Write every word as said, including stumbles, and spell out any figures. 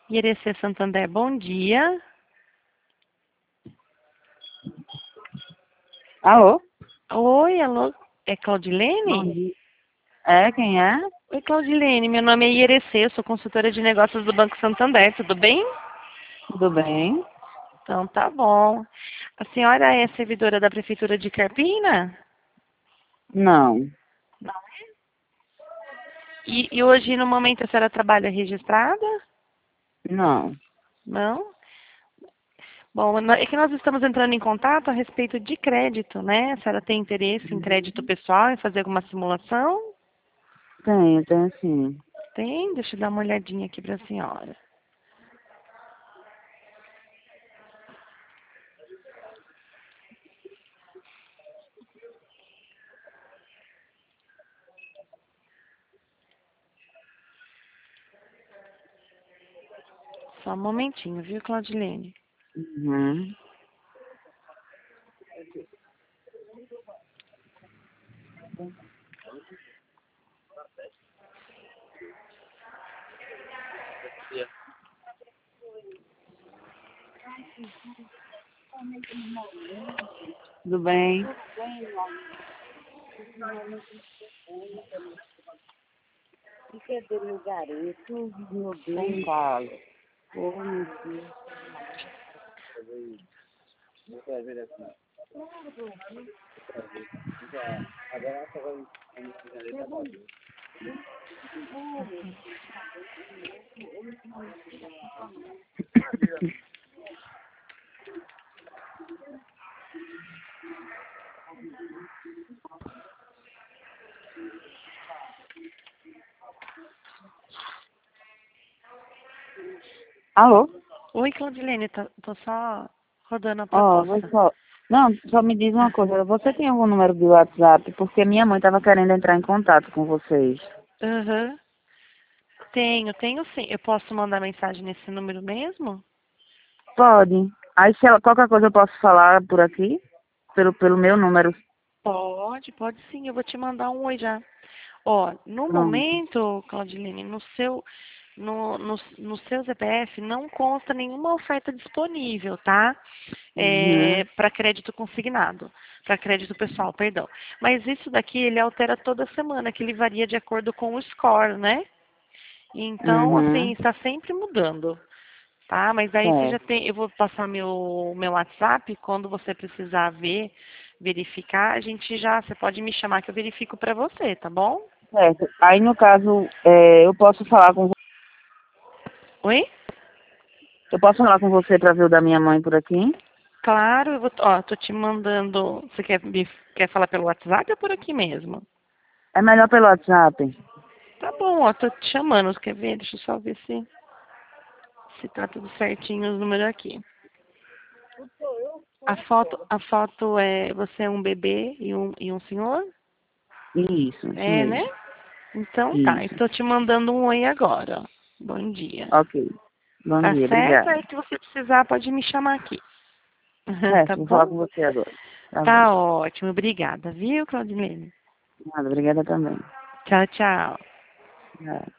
Irecê Santander, bom dia. Alô? Oi, alô, é Bom Claudilene? dia. É, quem é? Oi, Claudilene, meu nome é Irecê, eu sou consultora de negócios do Banco Santander, tudo bem? Tudo bem? Então tá bom. A senhora é servidora da Prefeitura de Carpina? Não, Não. E, e hoje, no momento, a senhora trabalha registrada? não. Não? Bom, no- é que nós estamos entrando em contato a respeito de crédito, né? A senhora tem interesse em crédito pessoal, em fazer alguma simulação? Tenho, tenho sim. Tem? Deixa eu dar uma olhadinha aqui para a senhora. Só um momentinho, viu, Claudilene? Uhum. Tudo bem? Cadê meu garoto? Meu Deus. Fala. Oh, meu Deus. Alô? Oi, Claudilene, tô, tô só rodando a Ó, vou proposta. só... Não, só me diz uma coisa. Você tem algum número de WhatsApp? Porque minha mãe estava querendo entrar em contato com vocês. Aham. Tenho, tenho sim. Eu posso mandar mensagem nesse número mesmo? Pode. Aí, se ela, qualquer coisa eu posso falar por aqui? Pelo, pelo meu número. Pode, pode sim. Eu vou te mandar um oi já. Ó, no Pronto. momento, Claudiline, no seu, no, no, no seu C P F não consta nenhuma oferta disponível, tá? É, Uhum. para crédito consignado, para crédito pessoal, perdão. Mas isso daqui ele altera toda semana, que ele varia de acordo com o score, né? Então, assim, Uhum. está sempre mudando, tá? Mas aí você já Certo. tem, eu vou passar meu, meu WhatsApp, quando você precisar ver, verificar, a gente já, você pode me chamar que eu verifico para você, tá bom? Certo. Aí, no caso, é, eu posso falar com vo- Oi? eu posso falar com você para ver o da minha mãe por aqui? Claro, eu vou, ó, tô te mandando, você quer, me- quer falar pelo WhatsApp ou por aqui mesmo? É melhor pelo WhatsApp. Tá bom, ó, tô te chamando, quer ver? Deixa eu só ver se, se tá tudo certinho os números aqui. A foto, a foto é, você é um bebê e um, e um senhor? Isso, isso É, né? mesmo. Então tá, Isso. estou te mandando um oi agora, ó. Bom dia. Ok. Bom Tá dia, certo? obrigada. Aí que você precisar pode me chamar aqui. Tá Certo, vou falar bom? com você agora. Tá bom. Tá ótimo, obrigada, viu, Claudilene? Nada, obrigada também. Tchau, tchau. Tchau.